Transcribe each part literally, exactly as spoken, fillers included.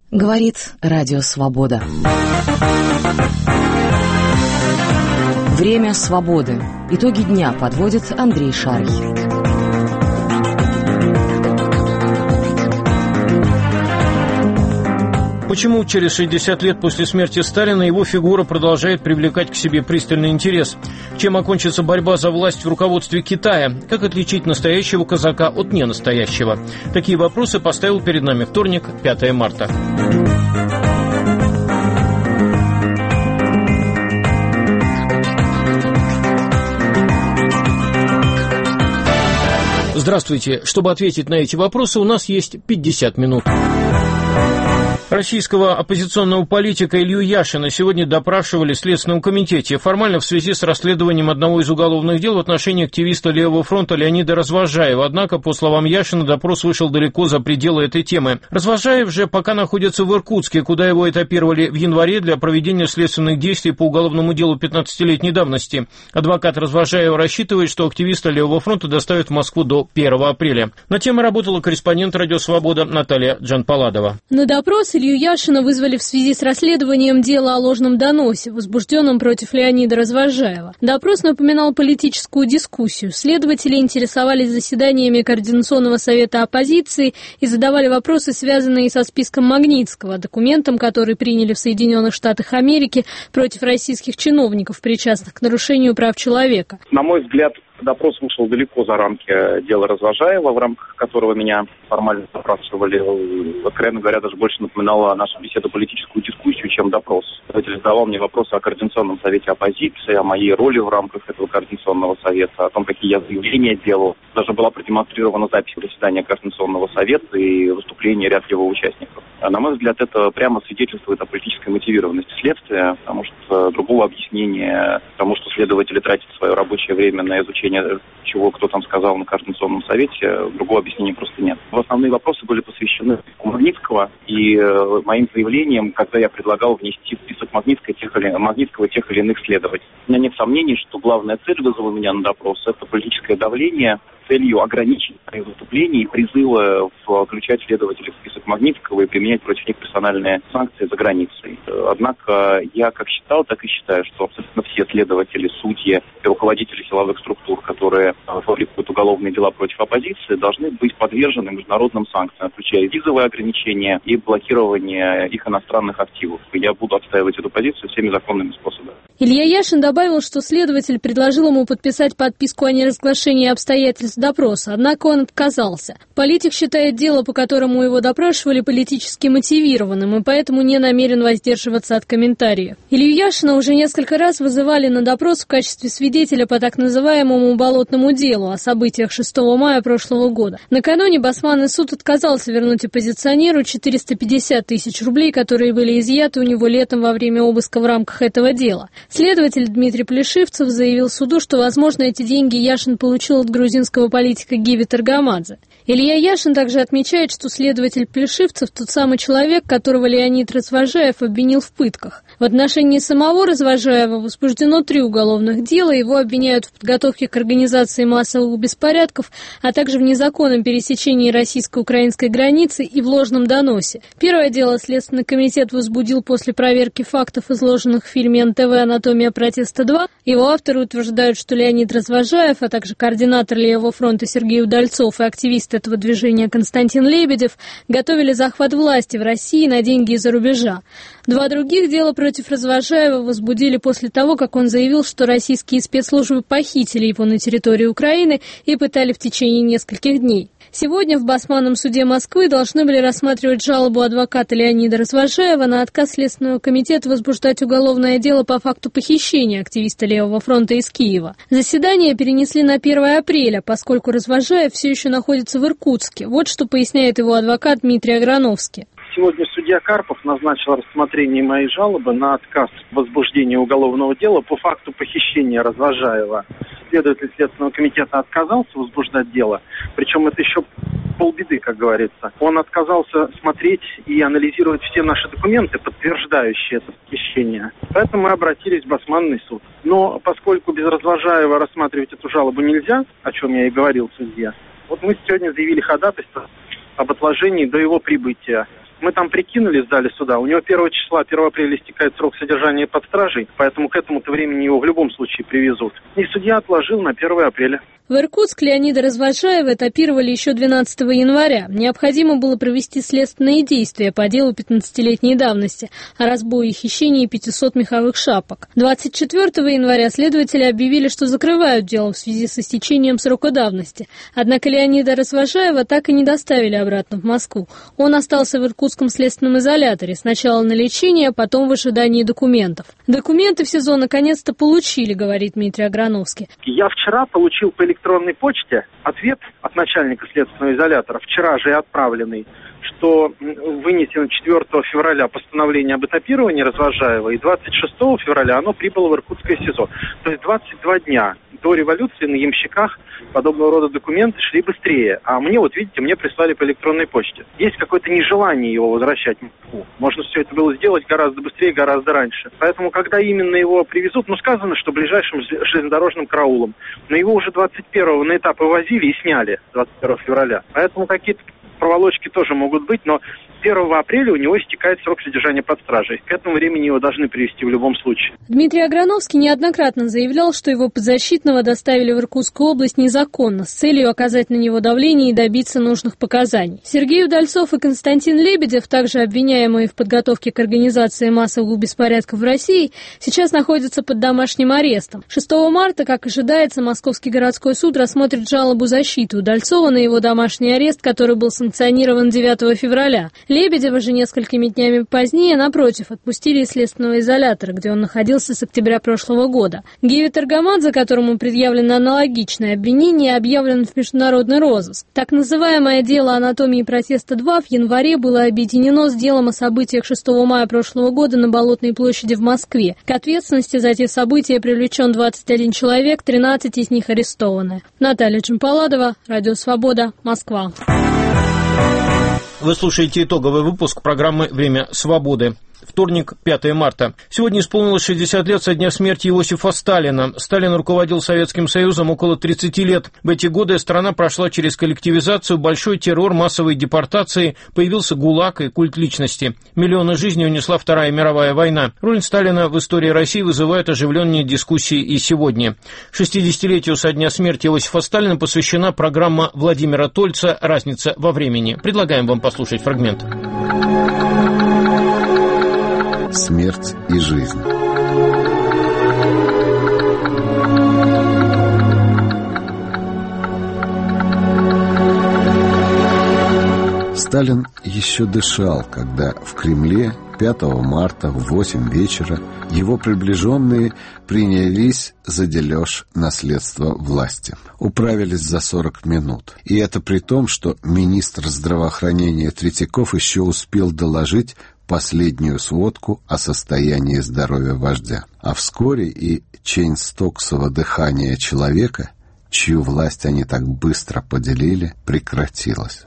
Говорит Радио Свобода. Время свободы. Итоги дня подводит Андрей Шарий. Почему через шестьдесят лет после смерти Сталина его фигура продолжает привлекать к себе пристальный интерес? Чем окончится борьба за власть в руководстве Китая? Как отличить настоящего казака от ненастоящего? Такие вопросы поставил перед нами вторник, пятое марта. Здравствуйте. Чтобы ответить на эти вопросы, у нас есть пятьдесят минут. Российского оппозиционного политика Илью Яшина сегодня допрашивали в Следственном комитете, формально в связи с расследованием одного из уголовных дел в отношении активиста Левого фронта Леонида Развозжаева. Однако, по словам Яшина, допрос вышел далеко за пределы этой темы. Развозжаев же пока находится в Иркутске, куда его этапировали в январе для проведения следственных действий по уголовному делу пятнадцатилетней давности. Адвокат Развозжаева рассчитывает, что активиста Левого фронта доставят в Москву до первого апреля. На тему работала корреспондент «Радио Свобода» Наталья Джанпаладова. На допрос Илью Яшина вызвали в связи с расследованием дела о ложном доносе, возбужденном против Леонида Развозжаева. Допрос напоминал политическую дискуссию. Следователи интересовались заседаниями Координационного совета оппозиции и задавали вопросы, связанные со списком Магнитского, документом, который приняли в Соединенных Штатах Америки против российских чиновников, причастных к нарушению прав человека. На мой взгляд, допрос вышел далеко за рамки дела Развозжаева, в рамках которого меня формально допрашивали. Откровенно говоря, даже больше напоминала наша беседа политическую дискуссию, чем допрос. Следователь задавал мне вопросы о Координационном совете оппозиции, о моей роли в рамках этого Координационного совета, о том, какие я заявления делал. Даже была продемонстрирована запись заседания Координационного совета и выступления ряда его участников. На мой взгляд, это прямо свидетельствует о политической мотивированности следствия, потому что другого объяснения тому, что следователи тратят свое рабочее время на изучение чего кто там сказал на Координационном совете, другого объяснения просто нет. Основные вопросы были посвящены Магнитского и э, моим заявлениям, когда я предлагал внести в список Магнитского тех или, Магнитского тех или иных следователей. У меня нет сомнений, что главная цель вызова меня на допрос – это политическое давление с целью ограничить мои выступления и призывы включать следователей в список Магнитского и применять против них персональные санкции за границей. Однако я как считал, так и считаю, что абсолютно все следователи, судьи и руководители силовых структур, которые фабрикуют уголовные дела против оппозиции, должны быть подвержены международным санкциям, включая визовые ограничения и блокирование их иностранных активов. Я буду отстаивать эту позицию всеми законными способами. Илья Яшин добавил, что следователь предложил ему подписать подписку о неразглашении обстоятельств допроса, однако он отказался. Политик считает дело, по которому его допрашивали, политически мотивированным и поэтому не намерен воздерживаться от комментариев. Илью Яшина уже несколько раз вызывали на допрос в качестве свидетеля по так называемому болотному делу о событиях шестого мая прошлого года. Накануне Басманный суд отказался вернуть оппозиционеру четыреста пятьдесят тысяч рублей, которые были изъяты у него летом во время обыска в рамках этого дела. Следователь Дмитрий Плешивцев заявил суду, что, возможно, эти деньги Яшин получил от грузинского политика Гиви Таргамадзе. Илья Яшин также отмечает, что следователь Плешивцев тот самый человек, которого Леонид Развозжаев обвинил в пытках. В отношении самого Развозжаева возбуждено три уголовных дела. Его обвиняют в подготовке к организации массовых беспорядков, а также в незаконном пересечении российско-украинской границы и в ложном доносе. Первое дело Следственный комитет возбудил после проверки фактов, изложенных в фильме эн тэ вэ «Анатомия протеста два». Его авторы утверждают, что Леонид Развозжаев, а также координатор Левого фронта Сергей Удальцов и активист этого движения Константин Лебедев готовили захват власти в России на деньги из-за рубежа. Два других дела против Развозжаева возбудили после того, как он заявил, что российские спецслужбы похитили его на территории Украины и пытали в течение нескольких дней. Сегодня в Басманном суде Москвы должны были рассматривать жалобу адвоката Леонида Развозжаева на отказ Следственного комитета возбуждать уголовное дело по факту похищения активиста Левого фронта из Киева. Заседание перенесли на первое апреля, поскольку Развозжаев все еще находится в Иркутске. Вот что поясняет его адвокат Дмитрий Аграновский. Сегодня судья Карпов назначил рассмотрение моей жалобы на отказ в возбуждении уголовного дела по факту похищения Развозжаева. Следователь Следственного комитета отказался возбуждать дело, причем это еще полбеды, как говорится. Он отказался смотреть и анализировать все наши документы, подтверждающие это похищение. Поэтому мы обратились в Басманный суд. Но поскольку без Развозжаева рассматривать эту жалобу нельзя, о чем я и говорил судье, вот мы сегодня заявили ходатайство об отложении до его прибытия. Мы там прикинули в зале суда, у него первого числа, первого апреля истекает срок содержания под стражей, поэтому к этому-то времени его в любом случае привезут. И судья отложил на первое апреля. В Иркутск Леонида Развозжаева этапировали еще двенадцатого января. Необходимо было провести следственные действия по делу пятнадцатилетней давности о разбое и хищении пятисот меховых шапок. двадцать четвёртого января следователи объявили, что закрывают дело в связи с истечением срока давности. Однако Леонида Развозжаева так и не доставили обратно в Москву. Он остался в Иркутском следственном изоляторе, сначала на лечение, а потом в ожидании документов. Документы в СИЗО наконец-то получили, говорит Дмитрий Аграновский. Я вчера получил по электронной почте ответ от начальника следственного изолятора, вчера же и отправленный, что вынесено четвёртого февраля постановление об этапировании Развозжаева, и двадцать шестого февраля оно прибыло в Иркутское СИЗО. То есть двадцать два дня до революции на ямщиках подобного рода документы шли быстрее. А мне, вот видите, мне прислали по электронной почте. Есть какое-то нежелание его возвращать в Москву. Можно все это было сделать гораздо быстрее, гораздо раньше. Поэтому, когда именно его привезут, ну, сказано, что ближайшим железнодорожным караулом. Но его уже двадцать первого на этап вывозили и сняли двадцать первого февраля. Поэтому какие-то проволочки тоже могут быть, но первого апреля у него истекает срок содержания под стражей. К этому времени его должны привезти в любом случае. Дмитрий Аграновский неоднократно заявлял, что его подзащитного доставили в Иркутскую область незаконно, с целью оказать на него давление и добиться нужных показаний. Сергей Удальцов и Константин Лебедев, также обвиняемые в подготовке к организации массовых беспорядков в России, сейчас находятся под домашним арестом. шестого марта, как ожидается, Московский городской суд рассмотрит жалобу защиты Удальцова на его домашний арест, который был санкционирован девятого февраля. Лебедева же несколькими днями позднее, напротив, отпустили из следственного изолятора, где он находился с октября прошлого года. Гиви Таргамадзе, которому предъявлено аналогичное обвинение, объявлен в международный розыск. Так называемое дело «Анатомии протеста-два» в январе было объединено с делом о событиях шестого мая прошлого года на Болотной площади в Москве. К ответственности за эти события привлечен двадцать один человек, тринадцать из них арестованы. Наталья Джампаладова, Радио Свобода, Москва. Вы слушаете итоговый выпуск программы «Время свободы». Вторник, пятого марта. Сегодня исполнилось шестьдесят лет со дня смерти Иосифа Сталина. Сталин руководил Советским Союзом около тридцати лет. В эти годы страна прошла через коллективизацию, большой террор, массовые депортации, появился ГУЛАГ и культ личности. Миллионы жизней унесла Вторая мировая война. Роль Сталина в истории России вызывает оживленные дискуссии и сегодня. шестидесятилетию со дня смерти Иосифа Сталина посвящена программа Владимира Тольца «Разница во времени». Предлагаем вам послушать фрагмент. Смерть и жизнь. Сталин еще дышал, когда в Кремле пятого марта в восемь вечера его приближенные принялись за дележ наследства власти. Управились за сорок минут. И это при том, что министр здравоохранения Третьяков еще успел доложить последнюю сводку о состоянии здоровья вождя. А вскоре и чейнстоксово дыхание человека, чью власть они так быстро поделили, прекратилось.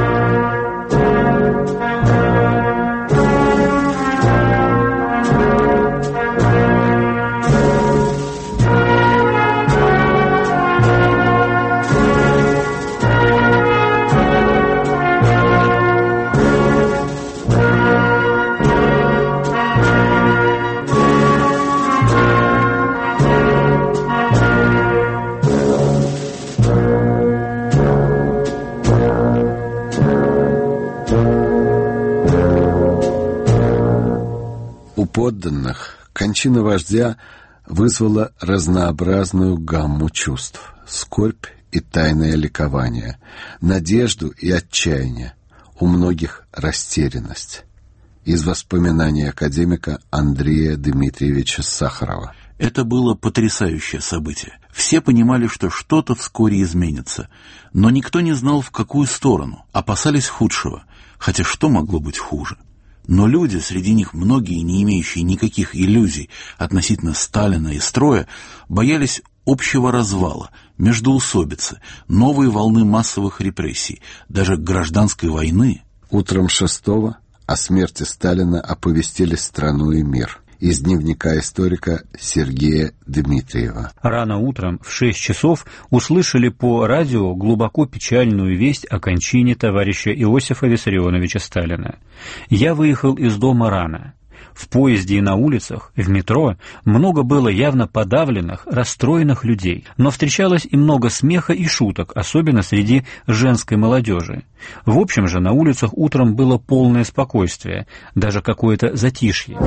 Подданных кончина вождя вызвала разнообразную гамму чувств: скорбь и тайное ликование, надежду и отчаяние, у многих растерянность. Из воспоминаний академика Андрея Дмитриевича Сахарова. Это было потрясающее событие. Все понимали, что что-то вскоре изменится, но никто не знал, в какую сторону, опасались худшего, хотя что могло быть хуже? Но люди, среди них многие, не имеющие никаких иллюзий относительно Сталина и строя, боялись общего развала, междоусобицы, новой волны массовых репрессий, даже гражданской войны. Утром шестого о смерти Сталина оповестили страну и мир. из дневника историка Сергея Дмитриева. Рано утром в шесть часов услышали по радио глубоко печальную весть о кончине товарища Иосифа Виссарионовича Сталина. Я выехал из дома рано. В поезде и на улицах, в метро много было явно подавленных, расстроенных людей, но встречалось и много смеха и шуток, особенно среди женской молодежи. В общем же, на улицах утром было полное спокойствие, даже какое-то затишье.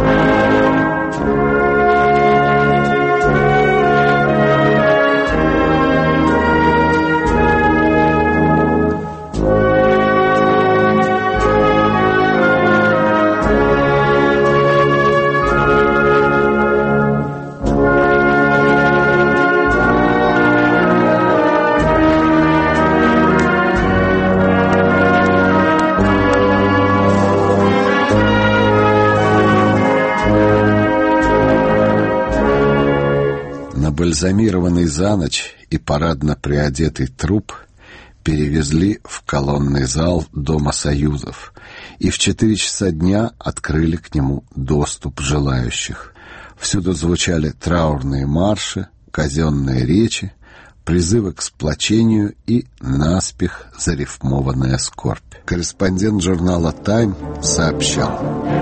Бальзамированный за ночь и парадно приодетый труп перевезли в колонный зал Дома Союзов, и в четыре часа дня открыли к нему доступ желающих. Всюду звучали траурные марши, казенные речи, призывы к сплочению и наспех зарифмованная скорбь. Корреспондент журнала «Тайм» сообщал: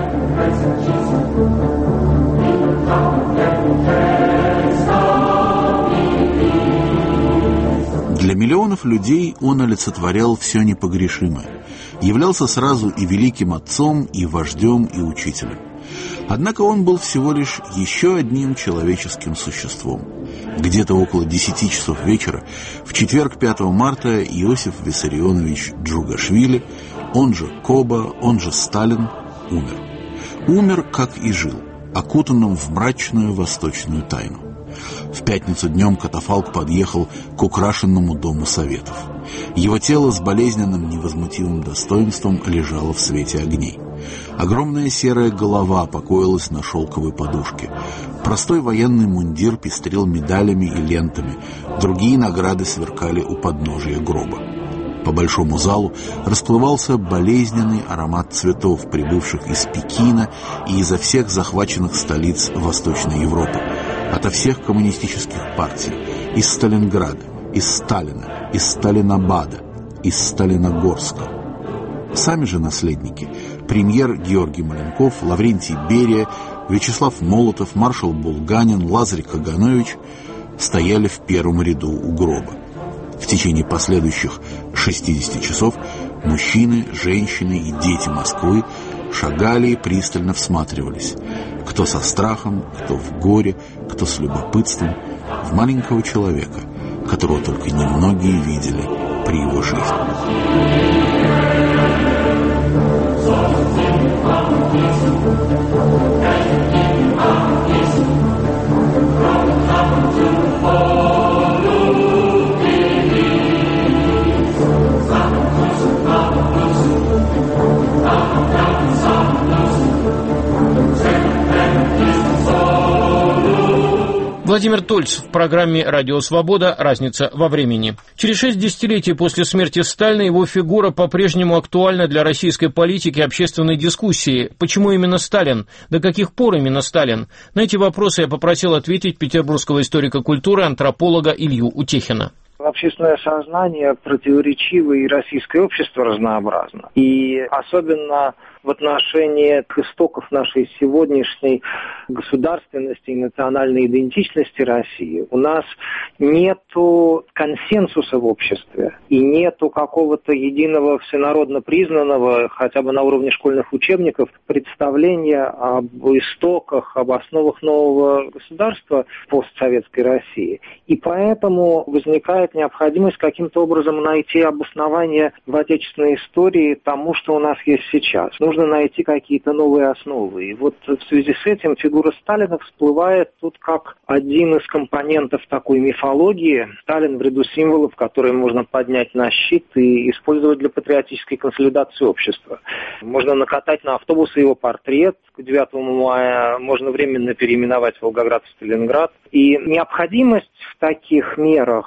для миллионов людей он олицетворял все непогрешимое, являлся сразу и великим отцом, и вождем, и учителем. Однако он был всего лишь еще одним человеческим существом. Где-то около десяти часов вечера, в четверг пятого марта, Иосиф Виссарионович Джугашвили, он же Коба, он же Сталин, умер. Умер, как и жил, окутанным в мрачную восточную тайну. В пятницу днем катафалк подъехал к украшенному Дому Советов. Его тело с болезненным невозмутимым достоинством лежало в свете огней. Огромная серая голова покоилась на шелковой подушке. Простой военный мундир пестрел медалями и лентами, другие награды сверкали у подножия гроба. По большому залу расплывался болезненный аромат цветов, прибывших из Пекина и изо всех захваченных столиц Восточной Европы, ото всех коммунистических партий, из Сталинграда, из Сталина, из Сталинабада, из Сталиногорска. Сами же наследники, премьер Георгий Маленков, Лаврентий Берия, Вячеслав Молотов, маршал Булганин, Лазарь Каганович стояли в первом ряду у гроба. В течение последующих шестидесяти часов мужчины, женщины и дети Москвы шагали и пристально всматривались, кто со страхом, кто в горе, кто с любопытством, в маленького человека, которого только немногие видели при его жизни. Владимир Тольцев в программе «Радио Свобода. Разница во времени». Через шесть десятилетий после смерти Сталина его фигура по-прежнему актуальна для российской политики и общественной дискуссии. Почему именно Сталин? До каких пор именно Сталин? На эти вопросы я попросил ответить петербургского историка культуры, антрополога Илью Утехина. Общественное сознание противоречиво, и российское общество разнообразно. И особенно в отношении к истоков нашей сегодняшней государственности и национальной идентичности России у нас нету консенсуса в обществе и нету какого-то единого всенародно признанного, хотя бы на уровне школьных учебников, представления об истоках, об основах нового государства постсоветской России. И поэтому возникает необходимость каким-то образом найти обоснование в отечественной истории тому, что у нас есть сейчас. Нужно найти какие-то новые основы. И вот в связи с этим фигура Сталина всплывает тут как один из компонентов такой мифологии. Сталин в ряду символов, которые можно поднять на щит и использовать для патриотической консолидации общества. Можно накатать на автобусы его портрет к девятому мая, можно временно переименовать Волгоград в Сталинград. И необходимость в таких мерах существует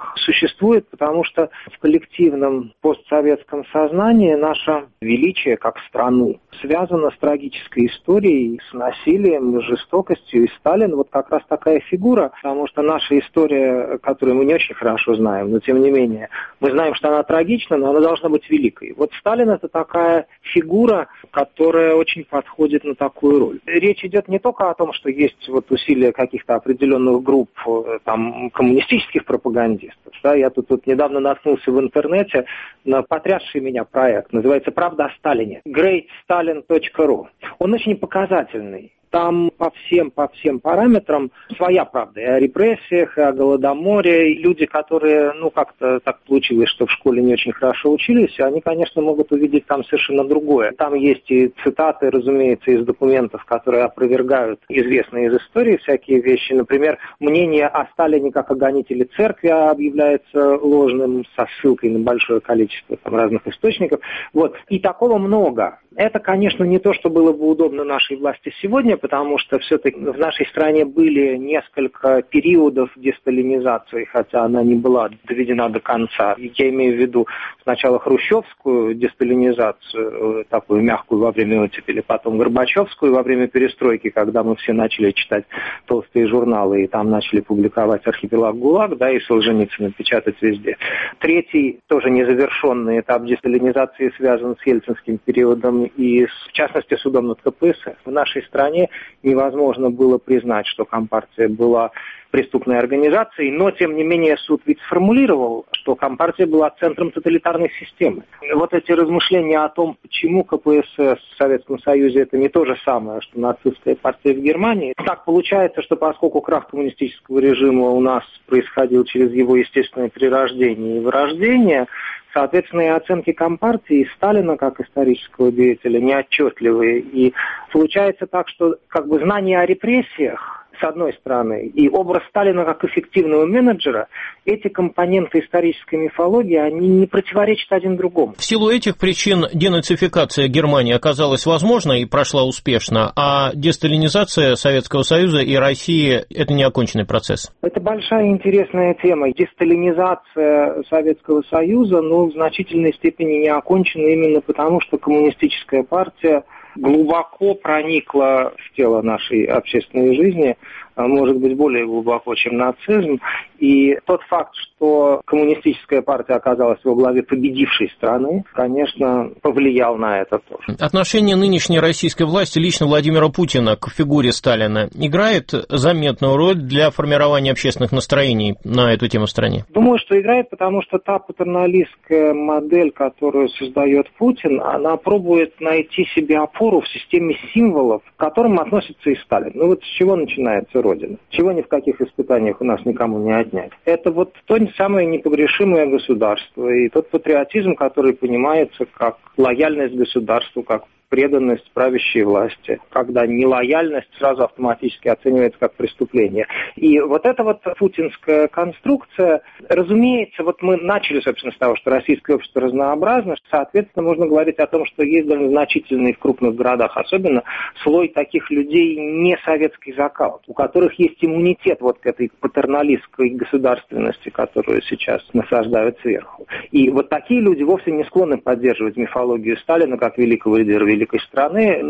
существует, потому что в коллективном постсоветском сознании наше величие как страну связано с трагической историей, с насилием, с жестокостью. И Сталин вот как раз такая фигура, потому что наша история, которую мы не очень хорошо знаем, но тем не менее, мы знаем, что она трагична, но она должна быть великой. Вот Сталин – это такая фигура, которая очень подходит на такую роль. Речь идет не только о том, что есть вот усилия каких-то определенных групп, там, коммунистических пропагандистов. Да, я тут, тут недавно наткнулся в интернете на потрясший меня проект, называется «Правда о Сталине», грейт сталин точка ру. Он очень показательный. Там по всем, по всем параметрам своя правда. И о репрессиях, и о голодоморе. И люди, которые, ну, как-то так получилось, что в школе не очень хорошо учились, они, конечно, могут увидеть там совершенно другое. Там есть и цитаты, разумеется, из документов, которые опровергают известные из истории всякие вещи. Например, мнение о Сталине как о гонителе церкви объявляется ложным, со ссылкой на большое количество там разных источников. Вот. И такого много. Это, конечно, не то, что было бы удобно нашей власти сегодня, потому что все-таки в нашей стране были несколько периодов десталинизации, хотя она не была доведена до конца. Я имею в виду сначала хрущевскую десталинизацию, такую мягкую во время оттепели, потом горбачевскую во время перестройки, когда мы все начали читать толстые журналы и там начали публиковать «Архипелаг ГУЛАГ», да, и Солженицына печатать везде. Третий, тоже незавершенный этап десталинизации связан с ельцинским периодом и, в частности, судом над ка пэ эс эф. В нашей стране невозможно было признать, что Компартия была преступной организацией, но, тем не менее, суд ведь сформулировал, что Компартия была центром тоталитарной системы. И вот эти размышления о том, почему ка пэ эс эс в Советском Союзе это не то же самое, что нацистская партия в Германии. Так получается, что поскольку крах коммунистического режима у нас происходил через его естественное перерождение и вырождение, соответственно, и оценки Компартии и Сталина как исторического деятеля неотчетливые. И получается так, что как бы знание о репрессиях, с одной стороны, и образ Сталина как эффективного менеджера, эти компоненты исторической мифологии, они не противоречат один другому. В силу этих причин денацификация Германии оказалась возможна и прошла успешно, а десталинизация Советского Союза и России – это не оконченный процесс. Это большая интересная тема. Десталинизация Советского Союза, ну, в значительной степени не окончена именно потому, что коммунистическая партия глубоко проникла в тело нашей общественной жизни, может быть, более глубоко, чем нацизм. И тот факт, что коммунистическая партия оказалась во главе победившей страны, конечно, повлиял на это тоже. Отношение нынешней российской власти лично Владимира Путина к фигуре Сталина играет заметную роль для формирования общественных настроений на эту тему в стране? Думаю, что играет, потому что та патерналистская модель, которую создает Путин, она пробует найти себе опору в системе символов, к которым относится и Сталин. Ну вот с чего начинается Родина? Чего ни в каких испытаниях у нас никому не отнять? Это вот то самое непогрешимое государство и тот патриотизм, который понимается как лояльность государству, как преданность правящей власти, когда нелояльность сразу автоматически оценивается как преступление. И вот эта вот путинская конструкция, разумеется, вот мы начали, собственно, с того, что российское общество разнообразно, соответственно, можно говорить о том, что есть довольно значительный в крупных городах, особенно слой таких людей не советской закалки, у которых есть иммунитет вот к этой патерналистской государственности, которую сейчас насаждают сверху. И вот такие люди вовсе не склонны поддерживать мифологию Сталина как великого лидера великой страны,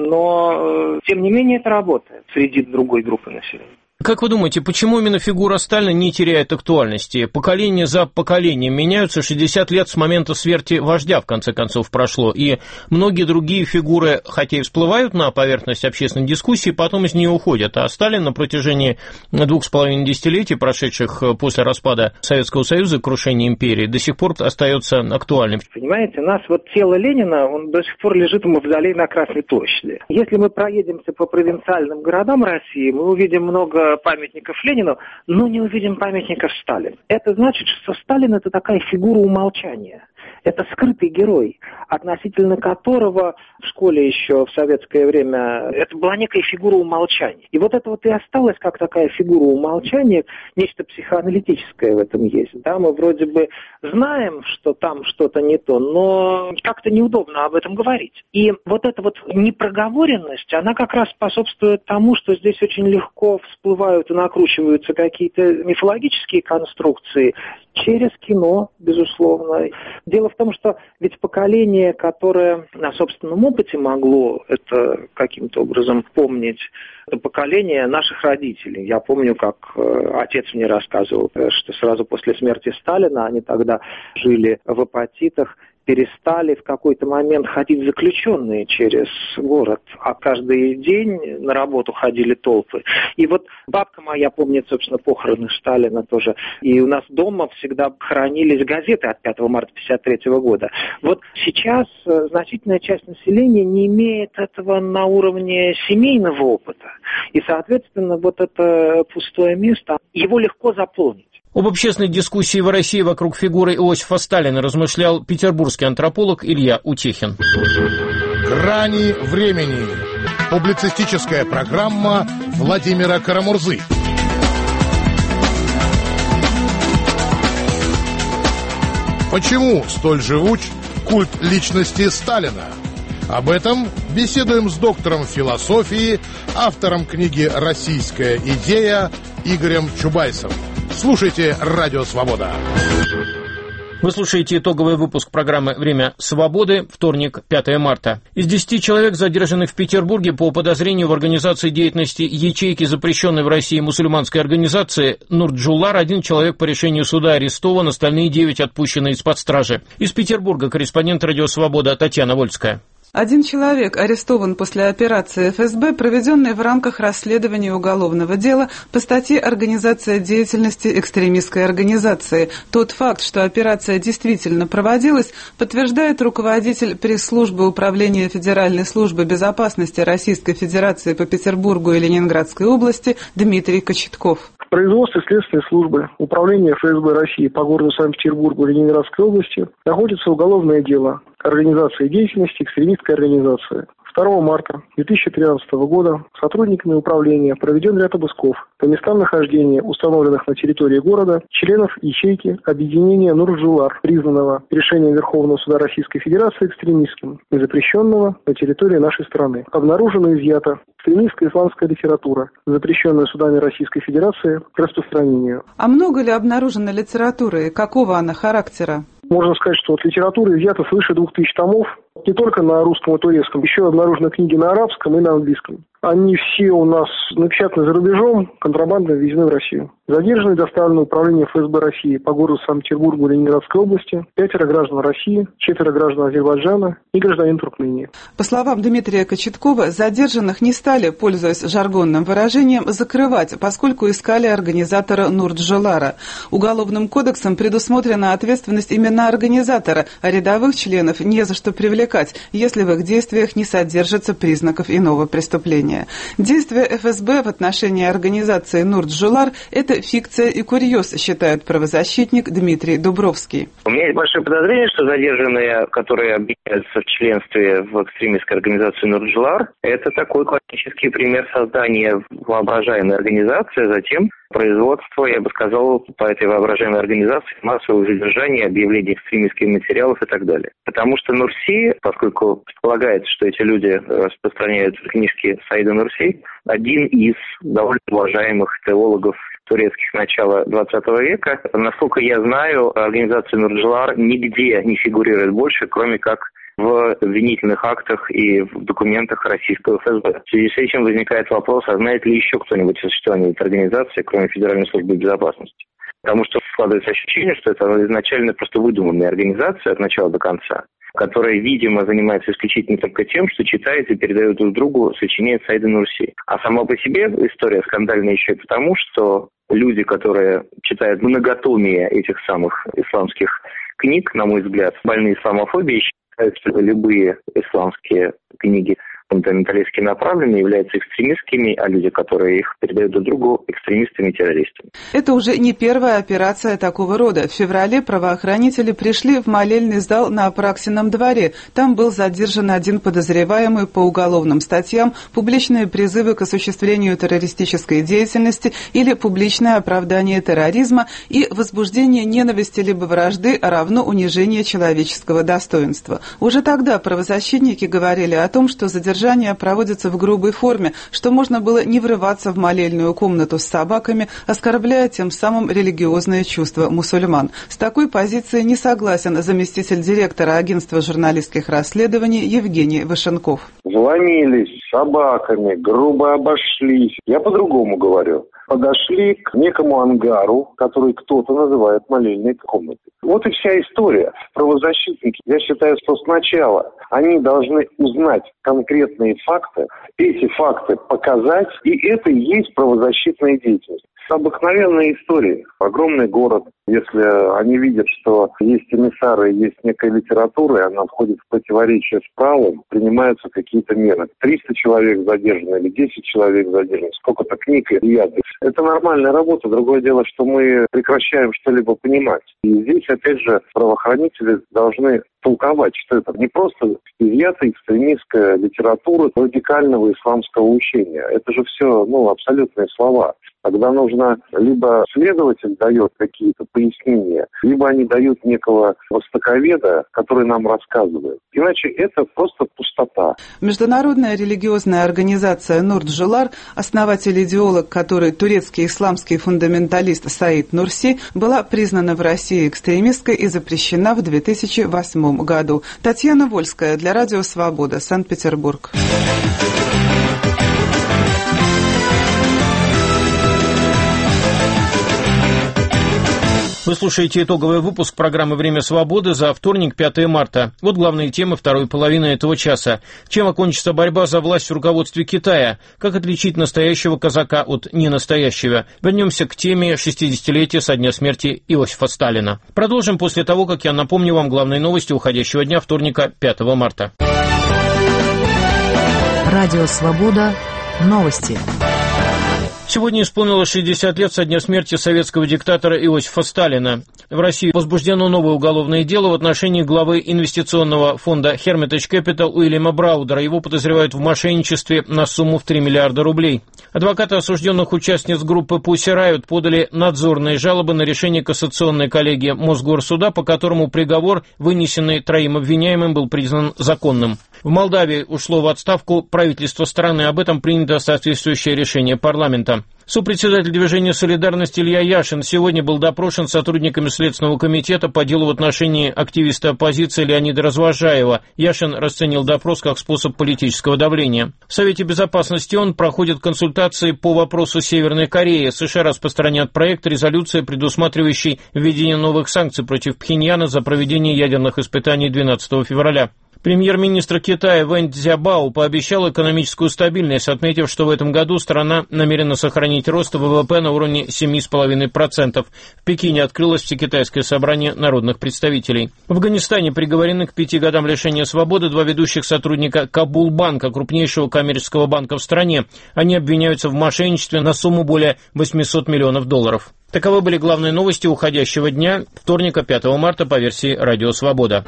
но, тем не менее, это работает среди другой группы населения. Как вы думаете, почему именно фигура Сталина не теряет актуальности? Поколение за поколением меняются, шестьдесят лет с момента смерти вождя, в конце концов, прошло, и многие другие фигуры, хотя и всплывают на поверхность общественной дискуссии, потом из нее уходят, а Сталин на протяжении двух с половиной десятилетий, прошедших после распада Советского Союза, крушения империи, до сих пор остается актуальным. Понимаете, у нас вот тело Ленина, он до сих пор лежит в мавзолее на Красной площади. Если мы проедемся по провинциальным городам России, мы увидим много памятников Ленину, но не увидим памятников Сталину. Это значит, что Сталин – это такая фигура умолчания. Это скрытый герой, относительно которого в школе еще в советское время это была некая фигура умолчания. И вот это вот и осталось как такая фигура умолчания, нечто психоаналитическое в этом есть. Да, мы вроде бы знаем, что там что-то не то, но как-то неудобно об этом говорить. И вот эта вот непроговоренность, она как раз способствует тому, что здесь очень легко всплывают и накручиваются какие-то мифологические конструкции, Через кино, безусловно. Дело в том, что ведь поколение, которое на собственном опыте могло это каким-то образом помнить, это поколение наших родителей. Я помню, как отец мне рассказывал, что сразу после смерти Сталина, они тогда жили в апатитах, перестали в какой-то момент ходить заключенные через город, а каждый день на работу ходили толпы. И вот бабка моя помнит, собственно, похороны Сталина тоже. И у нас дома всегда хранились газеты от пятого марта тысяча девятьсот пятьдесят третьего года. Вот сейчас значительная часть населения не имеет этого на уровне семейного опыта. И, соответственно, вот это пустое место, его легко заполнить. Об общественной дискуссии в России вокруг фигуры Иосифа Сталина размышлял петербургский антрополог Илья Утехин. «Грани времени». Публицистическая программа Владимира Карамурзы. Почему столь живуч культ личности Сталина? Об этом беседуем с доктором философии, автором книги «Российская идея» Игорем Чубайсом. Слушайте «Радио Свобода». Вы слушаете итоговый выпуск программы «Время свободы», вторник, пятое марта. Из десяти человек, задержанных в Петербурге по подозрению в организации деятельности ячейки запрещенной в России мусульманской организации Нурджулар, один человек по решению суда арестован, остальные девять отпущены из-под стражи. Из Петербурга корреспондент «Радио Свобода» Татьяна Вольская. Один человек арестован после операции эф эс бэ, проведенной в рамках расследования уголовного дела по статье «Организация деятельности экстремистской организации». Тот факт, что операция действительно проводилась, подтверждает руководитель пресс-службы Управления Федеральной службы безопасности Российской Федерации по Петербургу и Ленинградской области Дмитрий Кочетков. В производстве следственной службы Управления эф эс бэ России по городу Санкт-Петербургу и Ленинградской области находится уголовное дело организации деятельности экстремистской организации. второго марта две тысячи тринадцатого года сотрудниками управления проведен ряд обысков по местам нахождения, установленных на территории города, членов ячейки объединения Нурджулар, признанного решением Верховного суда Российской Федерации экстремистским и запрещенного на территории нашей страны. Обнаружено и изъято экстремистская исламская литература, запрещенная судами Российской Федерации к распространению. А много ли обнаружено литературы и какого она характера? Можно сказать, что от литературы изъято свыше двух тысяч томов, не только на русском и турецком, еще обнаружены книги на арабском и на английском. Они все у нас напечатаны за рубежом, контрабандно ввезены в Россию. Задержаны и доставлены в управление эф эс бэ России по городу Санкт-Петербургу и Ленинградской области пятеро граждан России, четверо граждан Азербайджана и гражданин Туркмении. По словам Дмитрия Кочеткова, задержанных не стали, пользуясь жаргонным выражением, закрывать, поскольку искали организатора Нурджулара. Уголовным кодексом предусмотрена ответственность именно организатора, а рядовых членов не за что привлекать, если в их действиях не содержится признаков иного преступления. Действия эф эс бэ в отношении организации Нурджулар – это фикция и курьез, считает правозащитник Дмитрий Дубровский. У меня есть большое подозрение, что задержанные, которые обвиняются в членстве в экстремистской организации Нурджулар, это такой классический пример создания воображаемой организации, а затем производство, я бы сказал, по этой воображаемой организации массового задержания, объявления экстремистских материалов и так далее. Потому что Нурси, поскольку предполагается, что эти люди распространяют книжки Саида Нурси, один из довольно уважаемых теологов турецких начала двадцатого века. Насколько я знаю, организация Нурджулар нигде не фигурирует больше, кроме как в обвинительных актах и в документах российского эф эс бэ. В связи с этим возникает вопрос, а знает ли еще кто-нибудь о существовании этой организации, кроме Федеральной службы безопасности? Потому что складывается ощущение, что это изначально просто выдуманная организация от начала до конца, которая, видимо, занимается исключительно только тем, что читает и передает друг другу сочинения Саида Нурси. А сама по себе история скандальная еще и потому, что люди, которые читают многотомие этих самых исламских книг, на мой взгляд, больные исламофобией, считают, что любые исламские книги фундаменталистски направлены, являются экстремистскими, а люди, которые их передают друг другу, экстремистами и террористами. Это уже не первая операция такого рода. В феврале правоохранители пришли в молельный зал на Апраксином дворе. Там был задержан один подозреваемый по уголовным статьям, публичные призывы к осуществлению террористической деятельности или публичное оправдание терроризма и возбуждение ненависти либо вражды, а равно унижение человеческого достоинства. Уже тогда правозащитники говорили о том, что задержание содержания проводятся в грубой форме, что можно было не врываться в молельную комнату с собаками, оскорбляя тем самым религиозные чувства мусульман. С такой позицией не согласен заместитель директора агентства журналистских расследований Евгений Вышенков. Вломились собаками, грубо обошлись. Я по-другому говорю. Подошли к некому ангару, который кто-то называет молельной комнатой. Вот и вся история. Правозащитники, я считаю, что сначала они должны узнать конкретные факты, эти факты показать, и это и есть правозащитная деятельность. Обыкновенная история. Огромный город, если они видят, что есть эмиссары, есть некая литература, и она входит в противоречие с правом, принимаются какие-то меры. триста человек задержаны или десять человек задержаны, сколько-то книг и яды. Это нормальная работа. Другое дело, что мы прекращаем что-либо понимать. И здесь, опять же, правоохранители должны толковать, что это не просто изъятая экстремистская литература радикального исламского учения. Это же все, ну, абсолютные слова. Тогда нужно либо следователь дает какие-то пояснения, либо они дают некого востоковеда, который нам рассказывает. Иначе это просто пустота. Международная религиозная организация Нурджулар, основатель-идеолог, который турецкий исламский фундаменталист Саид Нурси, была признана в России экстремистской и запрещена в две тысячи восьмом году. Татьяна Вольская для Радио Свобода, Санкт-Петербург. Вы слушаете итоговый выпуск программы «Время свободы» за вторник, пятое марта. Вот главные темы второй половины этого часа. Чем окончится борьба за власть в руководстве Китая? Как отличить настоящего казака от ненастоящего? Вернемся к теме шестидесятилетия со дня смерти Иосифа Сталина. Продолжим после того, как я напомню вам главные новости уходящего дня вторника, пятого марта. Радио «Свобода». Новости. Сегодня исполнилось шестьдесят лет со дня смерти советского диктатора Иосифа Сталина. В России возбуждено новое уголовное дело в отношении главы инвестиционного фонда Hermitage Capital Уильяма Браудера. Его подозревают в мошенничестве на сумму в три миллиарда рублей. Адвокаты осужденных участниц группы Pussy Riot подали надзорные жалобы на решение кассационной коллегии Мосгорсуда, по которому приговор, вынесенный троим обвиняемым, был признан законным. В Молдавии ушло в отставку правительство страны. Об этом принято соответствующее решение парламента. Сопредседатель движения «Солидарность» Илья Яшин сегодня был допрошен сотрудниками Следственного комитета по делу в отношении активиста оппозиции Леонида Развозжаева. Яшин расценил допрос как способ политического давления. В Совете Безопасности ООН проходят консультации по вопросу Северной Кореи. США распространят проект резолюции, предусматривающий введение новых санкций против Пхеньяна за проведение ядерных испытаний двенадцатого февраля. Премьер-министр Китая Вэнь Цзябао пообещал экономическую стабильность, отметив, что в этом году страна намерена сохранить рост ВВП на уровне семь целых пять десятых процента. В Пекине открылось Всекитайское собрание народных представителей. В Афганистане приговорены к пяти годам лишения свободы два ведущих сотрудника Кабулбанка, крупнейшего коммерческого банка в стране. Они обвиняются в мошенничестве на сумму более восемьсот миллионов долларов. Таковы были главные новости уходящего дня, вторника, пятого марта, по версии «Радио Свобода».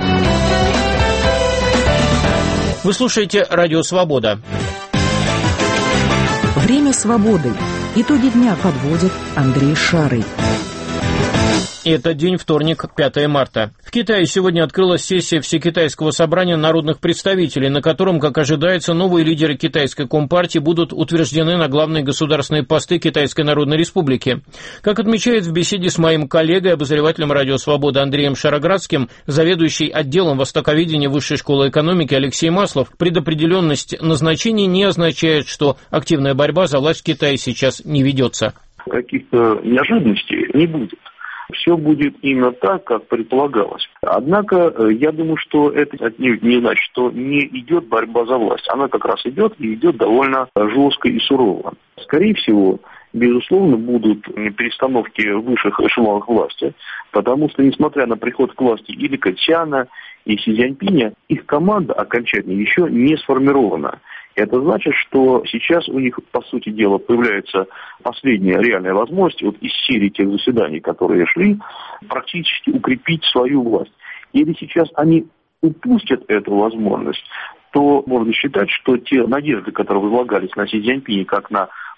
Вы слушаете «Радио Свобода». Время свободы. Итоги дня подводит Андрей Шарый. Это день вторник, пятое марта. В Китае сегодня открылась сессия Всекитайского собрания народных представителей, на котором, как ожидается, новые лидеры китайской компартии будут утверждены на главные государственные посты Китайской Народной Республики. Как отмечает в беседе с моим коллегой, обозревателем «Радио Свобода» Андреем Шароградским, заведующий отделом востоковедения Высшей школы экономики Алексей Маслов, предопределенность назначений не означает, что активная борьба за власть в Китае сейчас не ведется. Каких-то неожиданностей не будет. Все будет именно так, как предполагалось. Однако, я думаю, что это отнюдь не значит, что не идет борьба за власть. Она как раз идет, и идет довольно жестко и сурово. Скорее всего, безусловно, будут перестановки в высших эшелонах власти, потому что, несмотря на приход к власти и Ли Кэцяна, и Си Цзиньпиня, их команда окончательно еще не сформирована. Это значит, что сейчас у них, по сути дела, появляется последняя реальная возможность вот из серии тех заседаний, которые шли, практически укрепить свою власть. Если сейчас они упустят эту возможность, то можно считать, что те надежды, которые возлагались на Си Цзиньпиня как на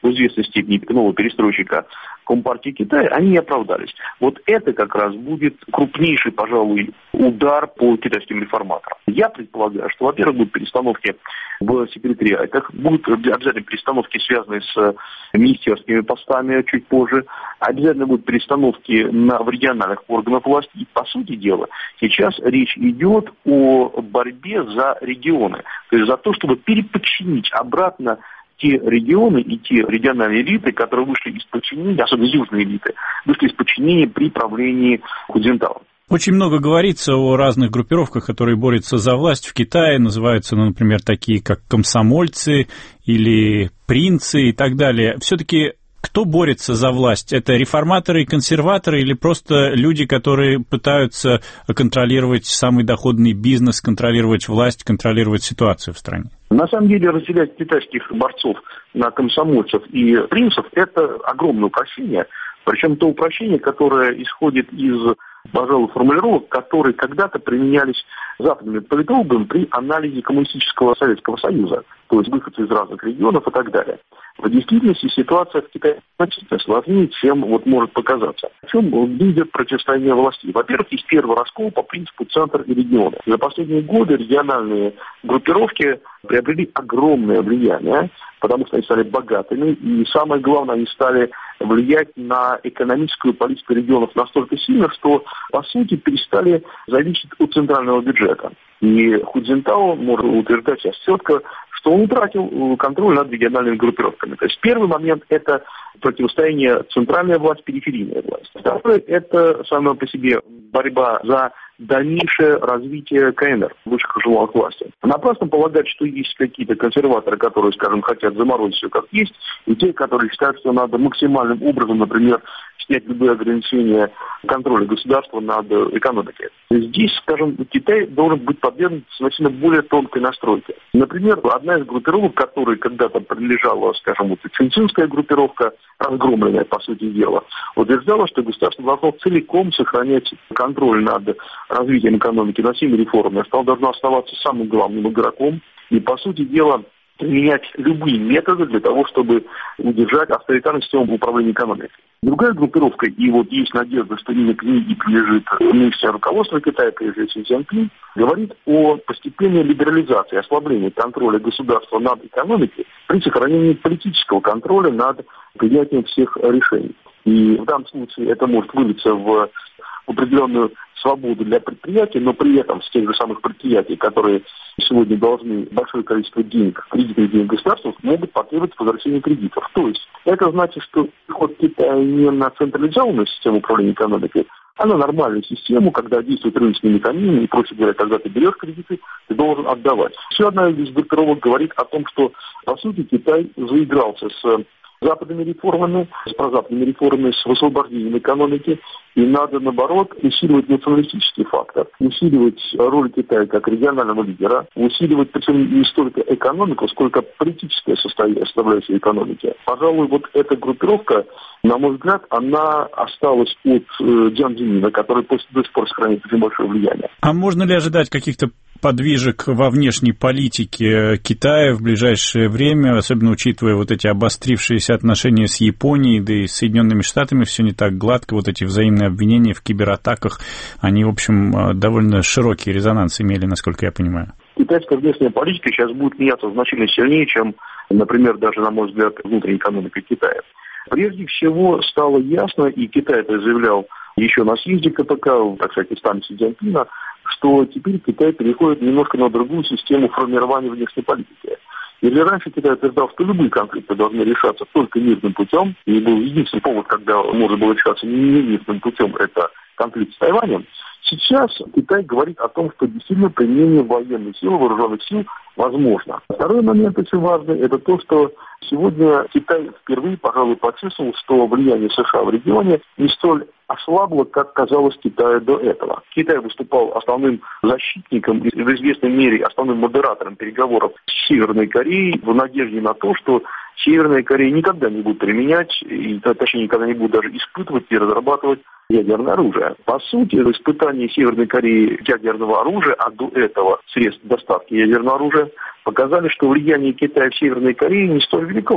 в известной степени нового перестройщика Компартии Китая, они не оправдались. Вот это как раз будет крупнейший, пожалуй, удар по китайским реформаторам. Я предполагаю, что, во-первых, будут перестановки в секретариатах, будут обязательно перестановки, связанные с министерскими постами чуть позже, обязательно будут перестановки на, в региональных органах власти. И, по сути дела, сейчас речь идет о борьбе за регионы, то есть за то, чтобы переподчинить обратно те регионы и те региональные элиты, которые вышли из подчинения, особенно южные элиты, вышли из подчинения при правлении Худзинтао. Очень много говорится о разных группировках, которые борются за власть в Китае, называются, ну, например, такие как комсомольцы или принцы и так далее. Все-таки кто борется за власть? Это реформаторы и консерваторы или просто люди, которые пытаются контролировать самый доходный бизнес, контролировать власть, контролировать ситуацию в стране? На самом деле разделять китайских борцов на комсомольцев и принцев – это огромное упрощение. Причем то упрощение, которое исходит из, пожалуй, формулировок, которые когда-то применялись западными политологами при анализе коммунистического Советского Союза, то есть выходцы из разных регионов и так далее. В действительности ситуация в Китае значительно сложнее, чем вот может показаться. В чем идет противостояние властей? Во-первых, есть первый раскол по принципу центр и регионы. За последние годы региональные группировки приобрели огромное влияние, потому что они стали богатыми, и самое главное, они стали влиять на экономическую политику регионов настолько сильно, что, по сути, перестали зависеть от центрального бюджета. И Худзинтао может утверждать сейчас четко, что он утратил контроль над региональными группировками. То есть первый момент – это противостояние центральная власть, периферийная власть. Второе – это сама по себе борьба за дальнейшее развитие КНР, высших эшелонов власти. Напрасно полагать, что есть какие-то консерваторы, которые, скажем, хотят заморозить все как есть, и те, которые считают, что надо максимальным образом, например, снять любые ограничения контроля государства над экономикой. Здесь, скажем, Китай должен быть подвергнут значительно более тонкой настройке. Например, одна из группировок, которой когда-то принадлежала, скажем, вот Цинцинская группировка, разгромленная, по сути дела, утверждала, что государство должно целиком сохранять контроль над развитием экономики, над всеми реформами, что оно должно оставаться самым главным игроком и, по сути дела, применять любые методы для того, чтобы удержать авторитарную систему управления экономикой. Другая группировка, и вот есть надежда, что именно к ней и прилежит нынешнее руководство Китая, прежде всего Си Цзиньпин, говорит о постепенной либерализации, ослаблении контроля государства над экономикой при сохранении политического контроля над принятием всех решений. И в данном случае это может вылиться в определенную свободу для предприятий, но при этом с тех же самых предприятий, которые сегодня должны большое количество денег, кредитных денег государству, могут потребовать возвращения кредитов. То есть это значит, что переход Китая не на централизованную систему управления экономикой, а на нормальную систему, когда действует рыночный механизм, и, проще говоря, когда ты берешь кредиты, ты должен отдавать. Еще одна из группировок говорит о том, что, по сути, Китай заигрался с западными реформами, с прозападными реформами, с высвобождением экономики, и надо, наоборот, усиливать националистический фактор, усиливать роль Китая как регионального лидера, усиливать, причем не столько экономику, сколько политическое составляющее экономики. Пожалуй, вот эта группировка, на мой взгляд, она осталась от э, Джан Цзиньмина, который после до сих пор сохраняет очень большое влияние. А можно ли ожидать каких-то подвижек во внешней политике Китая в ближайшее время, особенно учитывая вот эти обострившиеся отношения с Японией, да и с Соединенными Штатами, все не так гладко, вот эти взаимные обвинения в кибератаках, они, в общем, довольно широкий резонанс имели, насколько я понимаю. Китайская внешняя политика сейчас будет меняться значительно сильнее, чем, например, даже, на мой взгляд, внутренняя экономика Китая. Прежде всего стало ясно, и Китай это заявлял еще на съезде КПК, так сказать, из Си Цзиньпина, что теперь Китай переходит немножко на другую систему формирования внешней политики. Или раньше Китай утверждал, что любые конфликты должны решаться только мирным путем, и был единственный повод, когда можно было решаться не мирным путем, это конфликт с Тайванем. Сейчас Китай говорит о том, что действительно применение военной силы, вооруженных сил возможно. Второй момент очень важный, это то, что сегодня Китай впервые, пожалуй, почувствовал, что влияние США в регионе не столь ослабло, как казалось Китаю до этого. Китай выступал основным защитником и в известной мере основным модератором переговоров с Северной Кореей в надежде на то, что Северная Корея никогда не будет применять, и, точнее, никогда не будет даже испытывать и разрабатывать ядерное оружие. По сути, испытание Северной Кореи ядерного оружия, а до этого средств доставки ядерного оружия, показали, что влияние Китая в Северной Корее не столь велико, как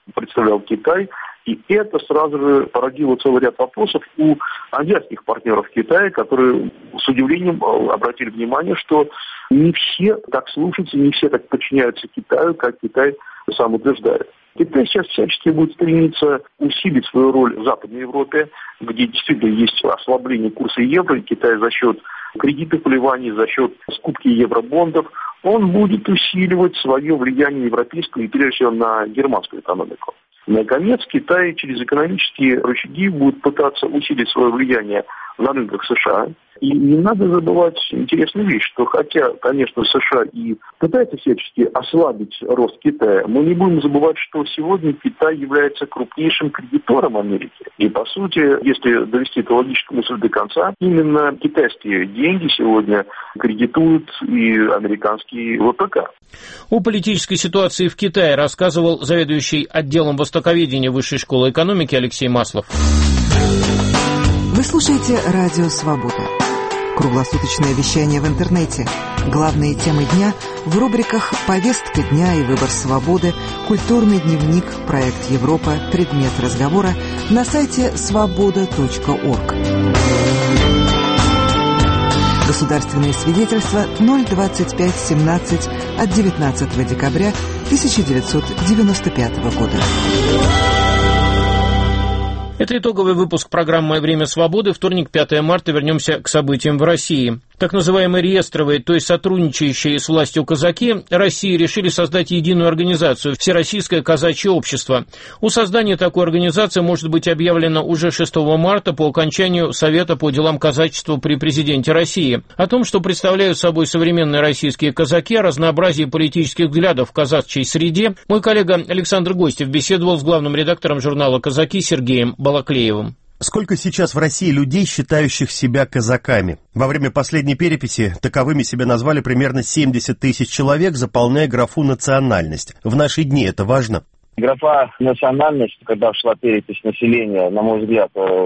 представлял Китай. И это сразу же породило целый ряд вопросов у азиатских партнеров Китая, которые с удивлением обратили внимание, что не все так слушаются, не все так подчиняются Китаю, как Китай сам утверждает. Китай сейчас всячески будет стремиться усилить свою роль в Западной Европе, где действительно есть ослабление курса евро. Китай за счет кредитов вливаний, за счет скупки евробондов, он будет усиливать свое влияние европейское и прежде всего на германскую экономику. Наконец, Китай через экономические рычаги будет пытаться усилить свое влияние на рынках США. И не надо забывать интересную вещь, что хотя, конечно, США и пытаются всячески ослабить рост Китая, мы не будем забывать, что сегодня Китай является крупнейшим кредитором Америки. И, по сути, если довести эту логическую мысль до конца, именно китайские деньги сегодня кредитуют и американские ВПК. О политической ситуации в Китае рассказывал заведующий отделом востоковедения Высшей школы экономики Алексей Маслов. Вы слушаете «Радио Свобода». Круглосуточное вещание в интернете. Главные темы дня в рубриках «Повестка дня» и «Выбор свободы», «Культурный дневник», «Проект Европа», «Предмет разговора» на сайте свобода точка орг. Государственные свидетельства ноль двадцать пять семнадцать от девятнадцатого декабря тысяча девятьсот девяносто пятого года. Это итоговый выпуск программы «Время свободы». Вторник, пятое марта. Вернемся к событиям в России. Так называемые реестровые, то есть сотрудничающие с властью казаки, России решили создать единую организацию – Всероссийское казачье общество. О создании такой организации может быть объявлено уже шестого марта по окончанию Совета по делам казачества при президенте России. О том, что представляют собой современные российские казаки, о разнообразии политических взглядов в казачьей среде, мой коллега Александр Гостев беседовал с главным редактором журнала «Казаки» Сергеем Балаклеевым. Сколько сейчас в России людей, считающих себя казаками? Во время последней переписи таковыми себя назвали примерно семьдесят тысяч человек, заполняя графу «национальность». В наши дни это важно? Графа «национальность», когда шла перепись населения, на мой взгляд,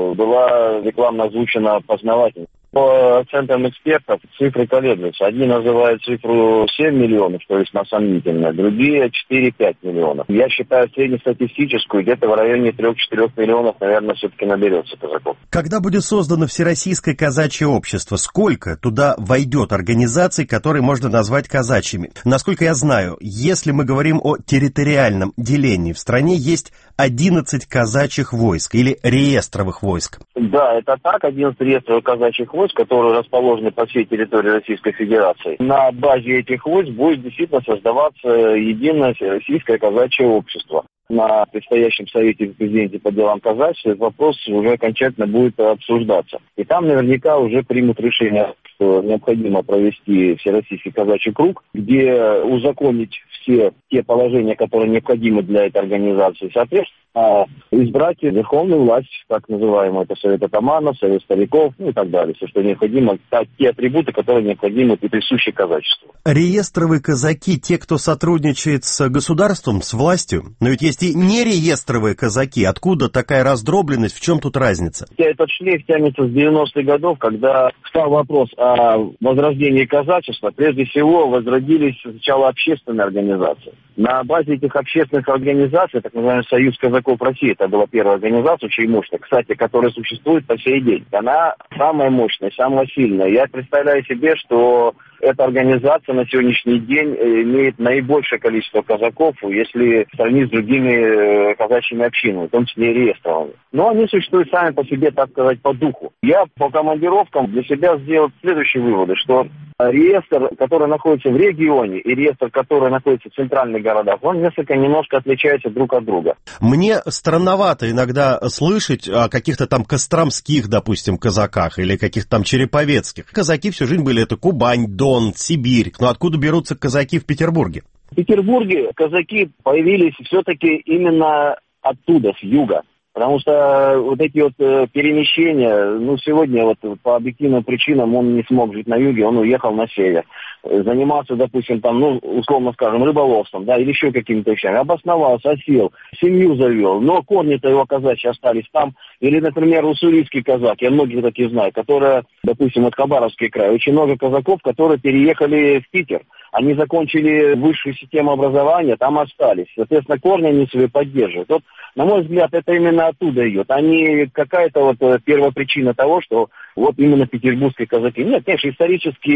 была рекламно озвучена познавательно. По оценкам экспертов цифры колеблются. Одни называют цифру семь миллионов, что весьма сомнительно, другие четыре-пять миллионов. Я считаю среднестатистическую, где-то в районе трех-четырех миллионов, наверное, все-таки наберется казаков. Когда будет создано Всероссийское казачье общество, сколько туда войдет организаций, которые можно назвать казачьими? Насколько я знаю, если мы говорим о территориальном делении, в стране есть одиннадцать казачьих войск или реестровых войск. Да, это так, одиннадцать реестровых казачьих войск, которые расположены по всей территории Российской Федерации. На базе этих войск будет действительно создаваться единое Всероссийское казачье общество. На предстоящем совете президента по делам казачества этот вопрос уже окончательно будет обсуждаться. И там наверняка уже примут решение, что необходимо провести Всероссийский казачий круг, где узаконить все те положения, которые необходимы для этой организации. Соответственно, избрать верховную власть, так называемую, это Совет атаманов, Совет стариков, ну и так далее. Все, что необходимо, те атрибуты, которые необходимы и присущи казачеству. Реестровые казаки, те, кто сотрудничает с государством, с властью, но ведь есть и нереестровые казаки. Откуда такая раздробленность, в чем тут разница? Этот шлейф тянется с девяностых годов, когда встал вопрос о возрождении казачества. Прежде всего, возродились сначала общественные организации. На базе этих общественных организаций, так называемый Союз казаков России, это была первая организация, очень мощная, кстати, которая существует по сей день. Она самая мощная, самая сильная. Я представляю себе, что эта организация на сегодняшний день имеет наибольшее количество казаков, если сравнить с другими казачьими общинами, в том числе и реестровыми. Но они существуют сами по себе, так сказать, по духу. Я по командировкам для себя сделал следующие выводы, что реестр, который находится в регионе, и реестр, который находится в центральных городах, он несколько немножко отличается друг от друга. Мне странновато иногда слышать о каких-то там костромских, допустим, казаках или каких-то там череповецких. Казаки всю жизнь были, это Кубань, Дон, Сибирь. Но откуда берутся казаки в Петербурге? В Петербурге казаки появились все-таки именно оттуда, с юга. Потому что вот эти вот перемещения, ну, сегодня вот по объективным причинам он не смог жить на юге, он уехал на север. Заниматься, допустим, там, ну, условно скажем, рыболовством, да, или еще какими-то вещами. Обосновался, осел, семью завел, но корни-то его казачьи остались там. Или, например, уссурийский казак, я многих таких знаю, которые, допустим, вот Хабаровский край, очень много казаков, которые переехали в Питер. они закончили высшую систему образования, там остались. Соответственно, корни они свои поддерживают. Вот, на мой взгляд, это именно оттуда идет, а не какая-то вот первопричина того, что вот именно петербургские казаки. Нет, конечно, исторически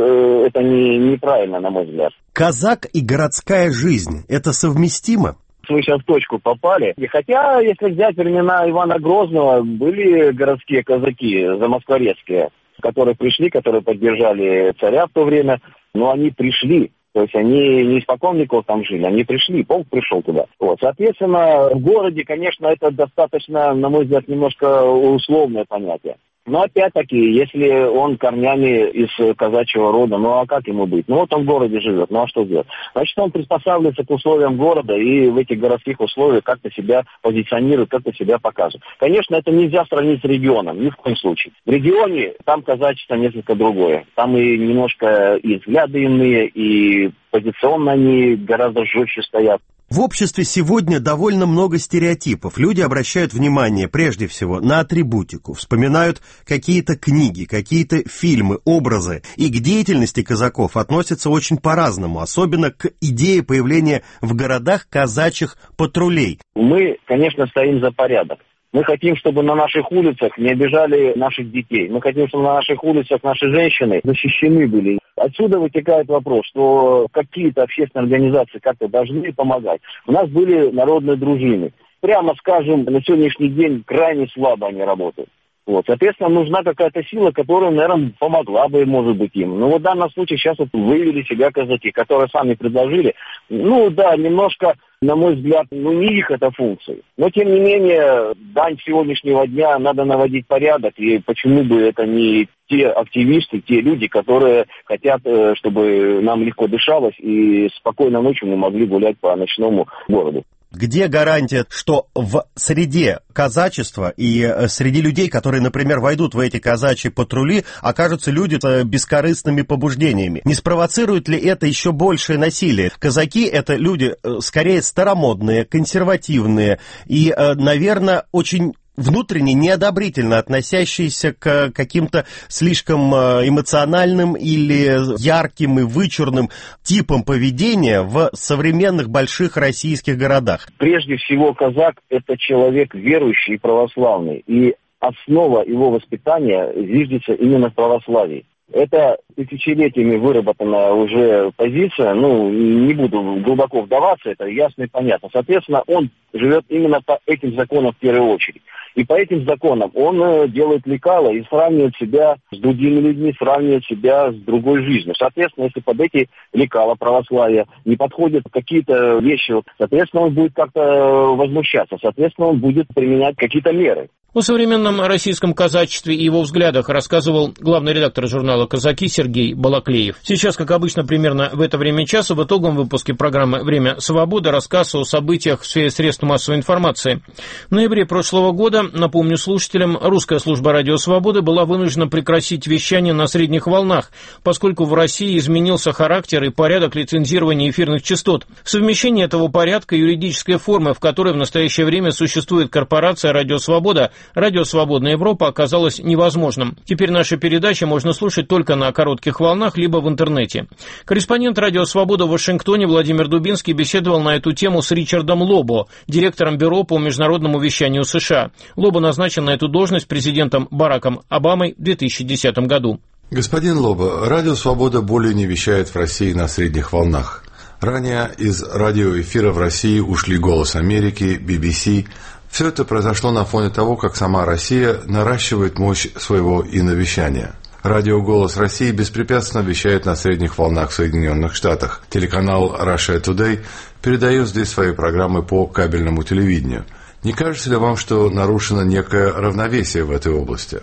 э, это не, неправильно, на мой взгляд. Казак и городская жизнь – это совместимо? Вы сейчас в точку попали. И хотя, если взять времена Ивана Грозного, были городские казаки замоскворецкие, которые пришли, которые поддержали царя в то время, но они пришли. То есть они не испокон веков там жили, они пришли, полк пришел туда. Вот. Соответственно, в городе, конечно, это достаточно, на мой взгляд, немножко условное понятие. Но опять-таки, если он корнями из казачьего рода, ну а как ему быть? Ну вот он в городе живет, ну а что делать? Значит, он приспосабливается к условиям города и в этих городских условиях как-то себя позиционирует, как-то себя показывает. Конечно, это нельзя сравнить с регионом, ни в коем случае. В регионе там казачество несколько другое. Там и немножко и взгляды иные, и позиционно они гораздо жестче стоят. В обществе сегодня довольно много стереотипов. Люди обращают внимание прежде всего на атрибутику, вспоминают какие-то книги, какие-то фильмы, образы. И к деятельности казаков относятся очень по-разному, особенно к идее появления в городах казачьих патрулей. Мы, конечно, стоим за порядок. Мы хотим, чтобы на наших улицах не обижали наших детей. Мы хотим, чтобы на наших улицах наши женщины защищены были. Отсюда вытекает вопрос, что какие-то общественные организации как-то должны помогать. У нас были народные дружины. Прямо скажем, на сегодняшний день крайне слабо они работают. Вот. Соответственно, нужна какая-то сила, которая, наверное, помогла бы, может быть, им. Но вот в данном случае сейчас вот выявили себя казаки, которые сами предложили. Ну да, немножко, на мой взгляд, ну не их это функции. Но, тем не менее, дань сегодняшнего дня надо наводить порядок. И почему бы это не те активисты, те люди, которые хотят, чтобы нам легко дышалось и спокойно ночью мы могли гулять по ночному городу. Где гарантия, что в среде казачества и среди людей, которые, например, войдут в эти казачьи патрули, окажутся люди с бескорыстными побуждениями? Не спровоцирует ли это еще большее насилие? Казаки — это люди скорее старомодные, консервативные и, наверное, очень внутренне неодобрительно относящиеся к каким-то слишком эмоциональным или ярким и вычурным типам поведения в современных больших российских городах. Прежде всего, казак – это человек верующий и православный, и основа его воспитания зиждется именно в православии. Это тысячелетиями выработанная уже позиция, ну, не буду глубоко вдаваться, это ясно и понятно. Соответственно, он живет именно по этим законам в первую очередь. И по этим законам он делает лекало и сравнивает себя с другими людьми, сравнивает себя с другой жизнью. Соответственно, если под эти лекала православия не подходят какие-то вещи, соответственно, он будет как-то возмущаться, соответственно, он будет применять какие-то меры. О современном российском казачестве и его взглядах рассказывал главный редактор журнала «Казаки» Сергей Балаклеев. Сейчас, как обычно, примерно в это время часа в итоговом выпуске программы «Время свободы» рассказ о событиях в сфере средств массовой информации. В ноябре прошлого года, напомню слушателям, русская служба «Радио Свободы» была вынуждена прекратить вещание на средних волнах, поскольку в России изменился характер и порядок лицензирования эфирных частот. Совмещение этого порядка и юридической формы, в которой в настоящее время существует корпорация «Радио Свобода», Радио «Свободная Европа» оказалось невозможным. Теперь наши передачи можно слушать только на коротких волнах, либо в интернете. Корреспондент «Радио Свобода» в Вашингтоне Владимир Дубинский беседовал на эту тему с Ричардом Лобо, директором Бюро по международному вещанию США. Лобо назначен на эту должность президентом Бараком Обамой в две тысячи десятом году. Господин Лобо, «Радио Свобода» более не вещает в России на средних волнах. Ранее из радиоэфира в России ушли «Голос Америки», би би си. Все это произошло на фоне того, как сама Россия наращивает мощь своего иновещания. Радио «Голос России» беспрепятственно вещает на средних волнах в Соединенных Штатах. Телеканал Russia Today передает здесь свои программы по кабельному телевидению. Не кажется ли вам, что нарушено некое равновесие в этой области?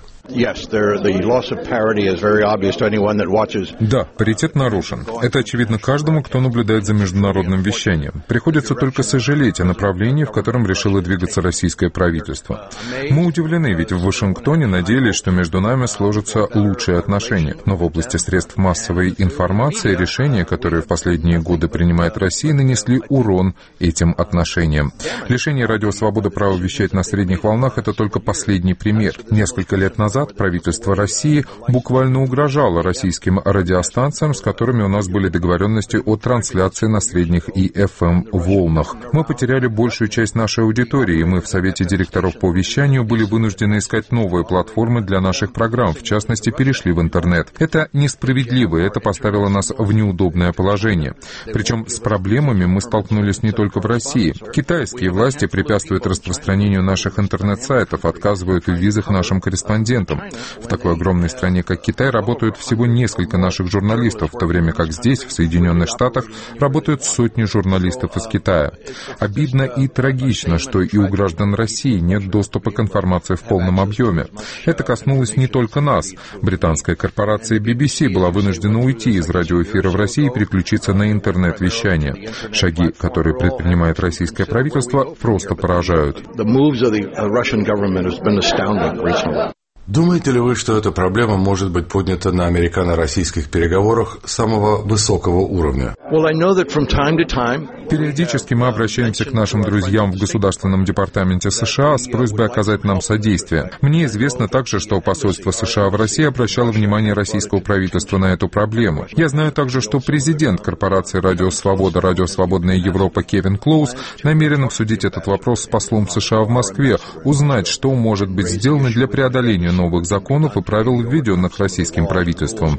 Да, паритет нарушен. Это очевидно каждому, кто наблюдает за международным вещанием. Приходится только сожалеть о направлении, в котором решило двигаться российское правительство. Мы удивлены, ведь в Вашингтоне надеялись, что между нами сложатся лучшие отношения. Но в области средств массовой информации решения, которые в последние годы принимает Россия, нанесли урон этим отношениям. Лишение «Радио Свобода» права вещать на средних волнах – это только последний пример. Несколько лет назад назад правительство России буквально угрожало российским радиостанциям, с которыми у нас были договоренности о трансляции на средних и эф эм-волнах. Мы потеряли большую часть нашей аудитории, и мы в Совете директоров по вещанию были вынуждены искать новые платформы для наших программ, в частности, перешли в интернет. Это несправедливо, и это поставило нас в неудобное положение. Причем с проблемами мы столкнулись не только в России. Китайские власти препятствуют распространению наших интернет-сайтов, отказывают в визах нашим корреспондентам. В такой огромной стране, как Китай, работают всего несколько наших журналистов, в то время как здесь, в Соединенных Штатах, работают сотни журналистов из Китая. Обидно и трагично, что и у граждан России нет доступа к информации в полном объеме. Это коснулось не только нас. Британская корпорация би би си была вынуждена уйти из радиоэфира в России и переключиться на интернет-вещание. Шаги, которые предпринимает российское правительство, просто поражают. Думаете ли вы, что эта проблема может быть поднята на американо-российских переговорах самого высокого уровня? Периодически мы обращаемся к нашим друзьям в Государственном департаменте США с просьбой оказать нам содействие. Мне известно также, что посольство США в России обращало внимание российского правительства на эту проблему. Я знаю также, что президент корпорации «Радио Свобода», «Радио Свободная Европа» Кевин Клоуз намерен обсудить этот вопрос с послом США в Москве, узнать, что может быть сделано для преодоления новых законов и правил, введенных российским правительством.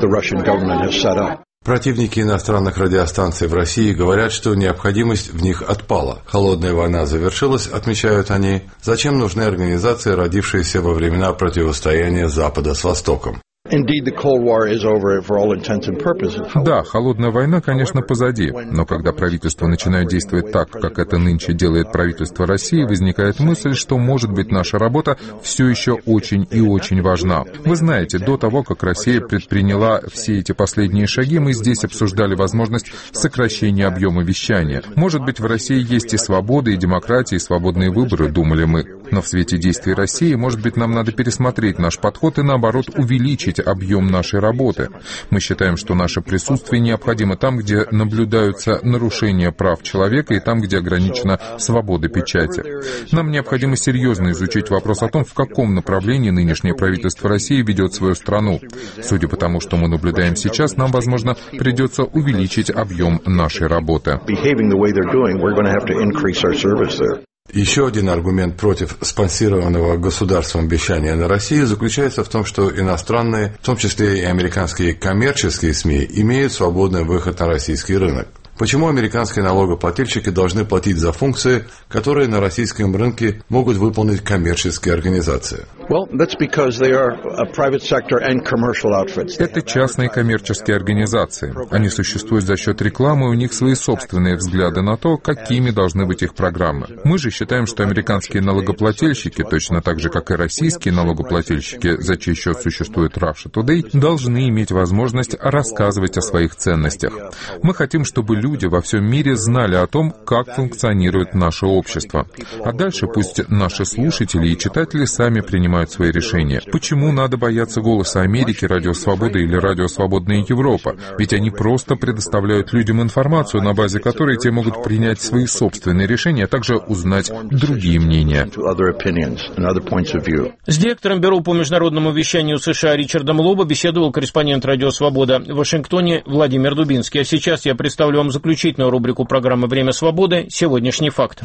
Противники иностранных радиостанций в России говорят, что необходимость в них отпала. Холодная война завершилась, отмечают они. Зачем нужны организации, родившиеся во времена противостояния Запада с Востоком? Да, холодная война, конечно, позади, но когда правительство начинает действовать так, как это нынче делает правительство России, возникает мысль, что, может быть, наша работа все еще очень и очень важна. Вы знаете, до того, как Россия предприняла все эти последние шаги, мы здесь обсуждали возможность сокращения объема вещания. Может быть, в России есть и свобода, и демократия, и свободные выборы, думали мы. Но в свете действий России, может быть, нам надо пересмотреть наш подход и, наоборот, увеличить объем нашей работы. Мы считаем, что наше присутствие необходимо там, где наблюдаются нарушения прав человека и там, где ограничена свобода печати. Нам необходимо серьезно изучить вопрос о том, в каком направлении нынешнее правительство России ведет свою страну. Судя по тому, что мы наблюдаем сейчас, нам, возможно, придется увеличить объем нашей работы. Еще один аргумент против спонсированного государством вещания на России заключается в том, что иностранные, в том числе и американские коммерческие СМИ, имеют свободный выход на российский рынок. Почему американские налогоплательщики должны платить за функции, которые на российском рынке могут выполнить коммерческие организации? Это частные коммерческие организации. Они существуют за счет рекламы, и у них свои собственные взгляды на то, какими должны быть их программы. Мы же считаем, что американские налогоплательщики, точно так же, как и российские налогоплательщики, за чей счет существует Russia Today, должны иметь возможность рассказывать о своих ценностях. Мы хотим, чтобы люди Люди во всем мире знали о том, как функционирует наше общество. А дальше пусть наши слушатели и читатели сами принимают свои решения. Почему надо бояться «Голоса Америки», «Радио Свобода» или «Радио Свободная Европа»? Ведь они просто предоставляют людям информацию, на базе которой те могут принять свои собственные решения, а также узнать другие мнения. С директором Бюро по международному вещанию США Ричардом Лобо беседовал корреспондент «Радио Свобода» в Вашингтоне Владимир Дубинский. А сейчас я представлю вам заключительную рубрику программы «Время свободы. Сегодняшний факт».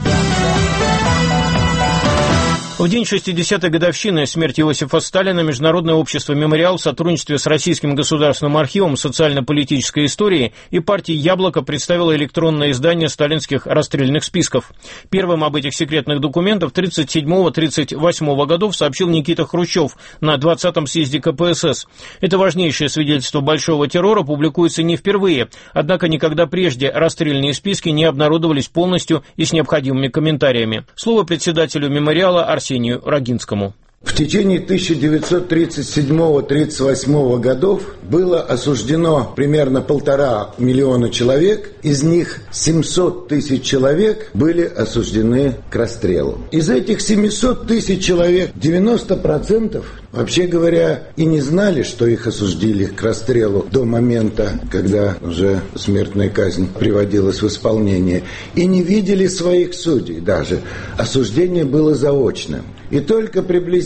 В день шестидесятой годовщины смерти Иосифа Сталина Международное общество «Мемориал» в сотрудничестве с Российским государственным архивом социально-политической истории и партией «Яблоко» представило электронное издание сталинских расстрельных списков. Первым об этих секретных документах тридцать седьмого — тридцать восьмого годов сообщил Никита Хрущев на двадцатом съезде ка пэ эс эс. Это важнейшее свидетельство большого террора публикуется не впервые, однако никогда прежде расстрельные списки не обнародовались полностью и с необходимыми комментариями. Слово председателю «Мемориала» Арсению Арсению Рогинскому. В течение тысяча девятьсот тридцать седьмого — тридцать восьмого годов было осуждено примерно полтора миллиона человек, из них семьсот тысяч человек были осуждены к расстрелу. Из этих семисот тысяч человек девяносто процентов, вообще говоря, и не знали, что их осудили к расстрелу до момента, когда уже смертная казнь приводилась в исполнение, и не видели своих судей даже. Осуждение было заочным. И только приблизительно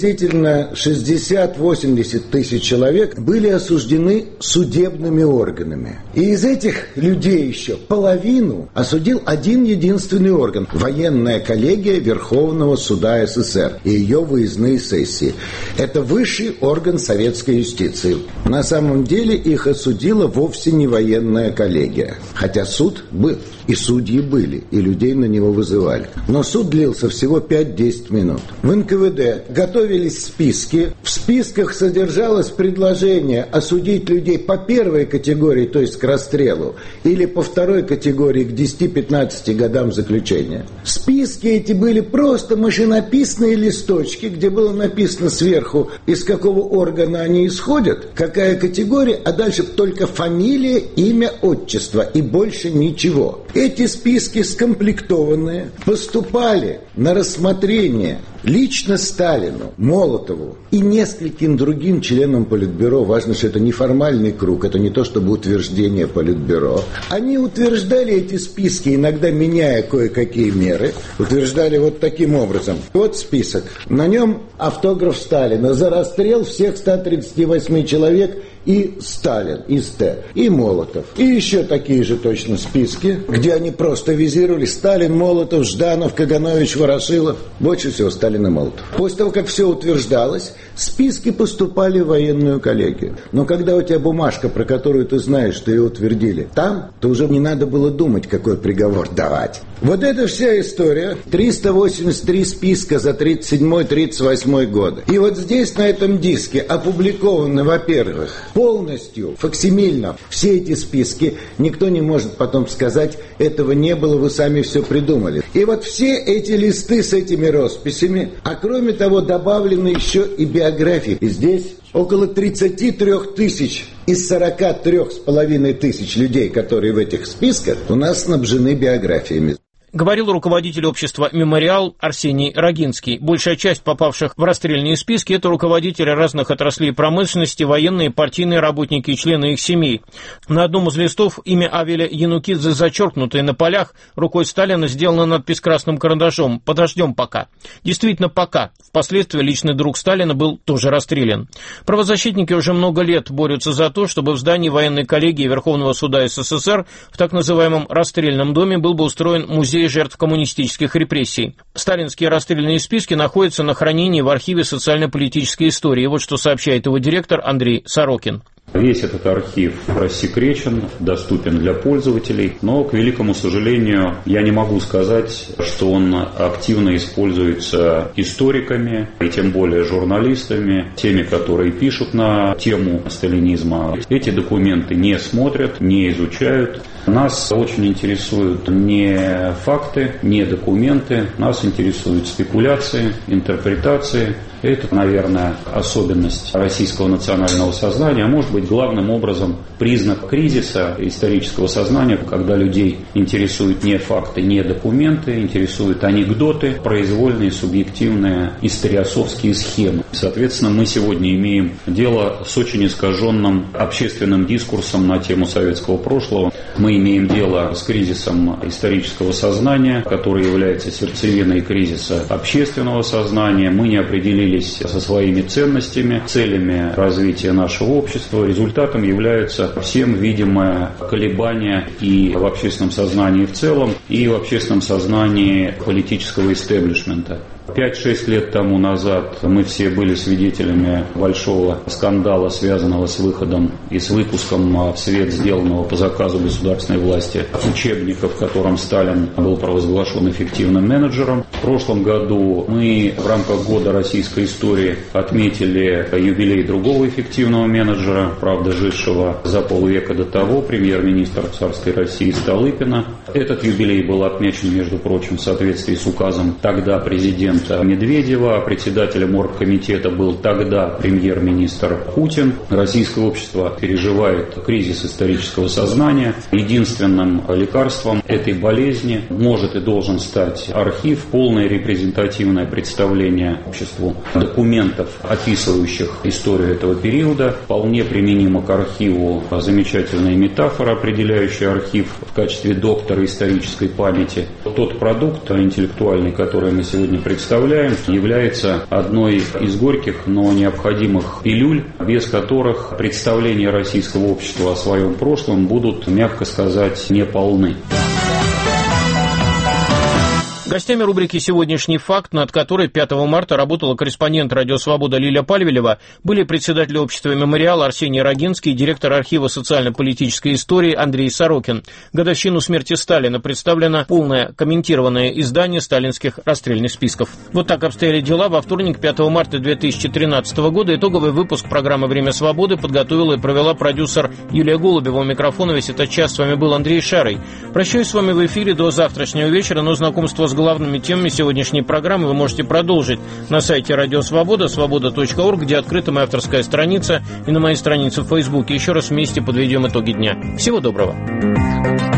приблизительно шестьдесят-восемьдесят тысяч человек были осуждены судебными органами. И из этих людей еще половину осудил один единственный орган – военная коллегия Верховного суда СССР и ее выездные сессии. Это высший орган советской юстиции. На самом деле их осудила вовсе не военная коллегия. Хотя суд был, и судьи были, и людей на него вызывали. Но суд длился всего пять-десять минут. В эн ка вэ дэ готовились списки. В списках содержалось предложение осудить людей по первой категории, то есть к расстрелу, или по второй категории к десяти-пятнадцати годам заключения. Списки эти были просто машинописные листочки, где было написано сверху, из какого органа они исходят, какая категория, а дальше только фамилия, имя, отчество и больше ничего. Эти списки скомплектованные поступали на рассмотрение лично Сталину, Молотову и нескольким другим членам Политбюро. Важно, что это не формальный круг, это не то чтобы утверждение Политбюро. Они утверждали эти списки, иногда меняя кое-какие меры, утверждали вот таким образом. Вот список. На нем автограф Сталина. За расстрел всех ста тридцати восьми человек и Сталин, и Ст, и Молотов. И еще такие же точно списки, где они просто визировали Сталин, Молотов, Жданов, Каганович, Ворошилов. Больше всего Сталин и Молотов. После того, как все утверждалось, списки поступали в военную коллегию. Но когда у тебя бумажка, про которую ты знаешь, что ее утвердили, там, то уже не надо было думать, какой приговор давать. Вот это вся история. триста восемьдесят три списка за тридцать седьмой — тридцать восьмой годы. И вот здесь, на этом диске, опубликованы, во-первых, полностью, факсимильно, все эти списки. Никто не может потом сказать, этого не было, вы сами все придумали. И вот все эти листы с этими росписями, а кроме того, добавлены еще и биографии. И здесь около тридцати трёх тысяч из сорока трёх с половиной тысяч людей, которые в этих списках, у нас снабжены биографиями. Говорил руководитель общества «Мемориал» Арсений Рогинский. Большая часть попавших в расстрельные списки – это руководители разных отраслей промышленности, военные, партийные работники и члены их семей. На одном из листов имя Авеля Янукидзе, зачеркнутое на полях, рукой Сталина сделана надпись красным карандашом «Подождем пока». Действительно, пока. Впоследствии личный друг Сталина был тоже расстрелян. Правозащитники уже много лет борются за то, чтобы в здании военной коллегии Верховного суда эс эс эс эр в так называемом расстрельном доме был бы устроен музей жертв коммунистических репрессий. Сталинские расстрельные списки находятся на хранении в архиве социально-политической истории. Вот что сообщает его директор Андрей Сорокин. Весь этот архив рассекречен, доступен для пользователей, но, к великому сожалению, я не могу сказать, что он активно используется историками, и тем более журналистами, теми, которые пишут на тему сталинизма. Эти документы не смотрят, не изучают. Нас очень интересуют не факты, не документы, нас интересуют спекуляции, интерпретации. Это, наверное, особенность российского национального сознания, а может быть, главным образом признак кризиса исторического сознания, когда людей интересуют не факты, не документы, интересуют анекдоты, произвольные, субъективные, историосовские схемы. Соответственно, мы сегодня имеем дело с очень искаженным общественным дискурсом на тему советского прошлого. Мы имеем дело с кризисом исторического сознания, который является сердцевиной кризиса общественного сознания. Мы не определили со своими ценностями, целями развития нашего общества. Результатом является всем видимое колебание и в общественном сознании в целом, и в общественном сознании политического истеблишмента. Пять-шесть лет тому назад мы все были свидетелями большого скандала, связанного с выходом и с выпуском в свет, сделанного по заказу государственной власти, учебника, в котором Сталин был провозглашен эффективным менеджером. В прошлом году мы в рамках года российской истории отметили юбилей другого эффективного менеджера, правда, жившего за полвека до того, премьер-министра царской России Столыпина. Этот юбилей был отмечен, между прочим, в соответствии с указом тогда президента Медведева, председателем оргкомитета был тогда премьер-министр Путин. Российское общество переживает кризис исторического сознания. Единственное единственным лекарством этой болезни может и должен стать архив, полное репрезентативное представление обществу документов, описывающих историю этого периода. Вполне применима к архиву замечательная метафора, определяющая архив в качестве доктора исторической памяти. Тот продукт интеллектуальный, который мы сегодня представляем, является одной из горьких, но необходимых пилюль, без которых представления российского общества о своем прошлом будут, мягко сказать, неполны. Гостями рубрики «Сегодняшний факт», над которой пятого марта работала корреспондент «Радио Свобода» Лиля Пальвелева, были председатель общества «Мемориал» Арсений Рогинский, директор архива социально-политической истории Андрей Сорокин. Годовщину смерти Сталина представлено полное комментированное издание сталинских расстрельных списков. Вот так обстояли дела. Во вторник, пятого марта две тысячи тринадцатого года, итоговый выпуск программы «Время свободы» подготовила и провела продюсер Юлия Голубева. У микрофона весь этот час с вами был Андрей Шарый. Прощаюсь с вами в эфире до завтрашнего вечера, но знакомство с главными темами сегодняшней программы вы можете продолжить на сайте Радио Свобода, свобода точка орг, где открыта моя авторская страница, и на моей странице в Фейсбуке. Еще раз вместе подведем итоги дня. Всего доброго.